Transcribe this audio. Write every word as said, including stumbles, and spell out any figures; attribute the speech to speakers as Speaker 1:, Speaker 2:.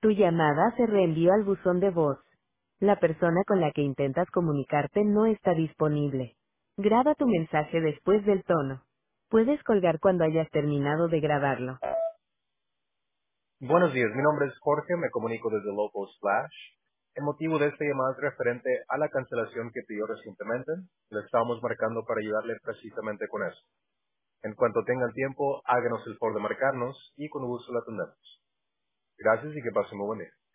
Speaker 1: Tu llamada se reenvió al buzón de voz. La persona con la que intentas comunicarte no está disponible. Graba tu mensaje después del tono. Puedes colgar cuando hayas terminado de grabarlo.
Speaker 2: Buenos días, mi nombre es Jorge, me comunico desde Local Splash. El motivo de esta llamada es referente a la cancelación que pidió recientemente. Le estamos marcando para ayudarle precisamente con eso. En cuanto tenga el tiempo, háganos el favor de marcarnos y con gusto la atendemos. Gracias y que pasen muy buen día.